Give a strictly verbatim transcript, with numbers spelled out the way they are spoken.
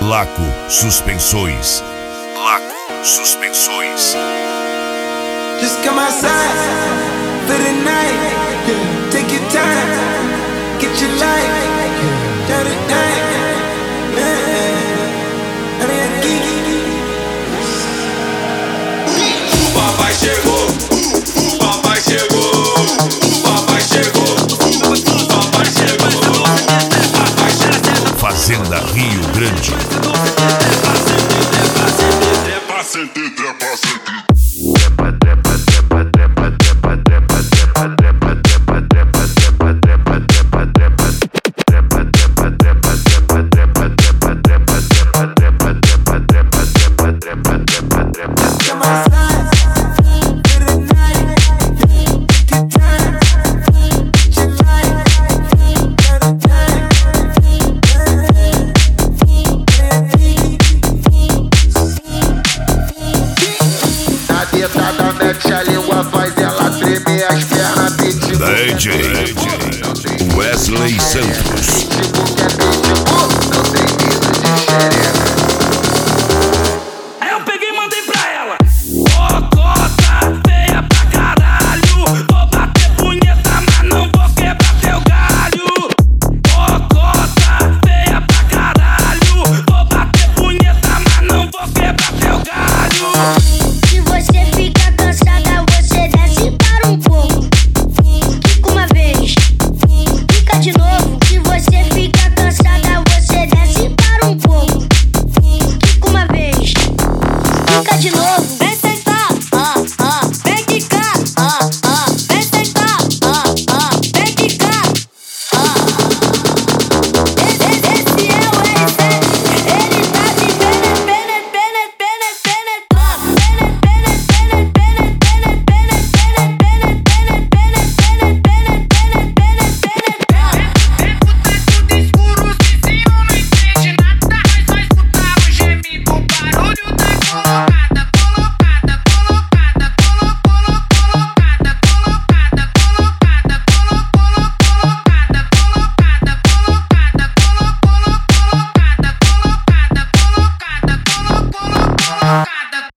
Laco Suspensões. Laco Suspensões. Just come outside for the night. Take your time, get your life. Turn it down. O papai chegou, o papai chegou, o papai chegou, o papai chegou, o papai chegou. Fazenda Rio Grande. Trepa, sente, trepa, sente. Mete a língua, faz ela tremer as pernas, pitbull. D J Wesley Santos. Pitbull que é pitbull, não tem medo de xereca.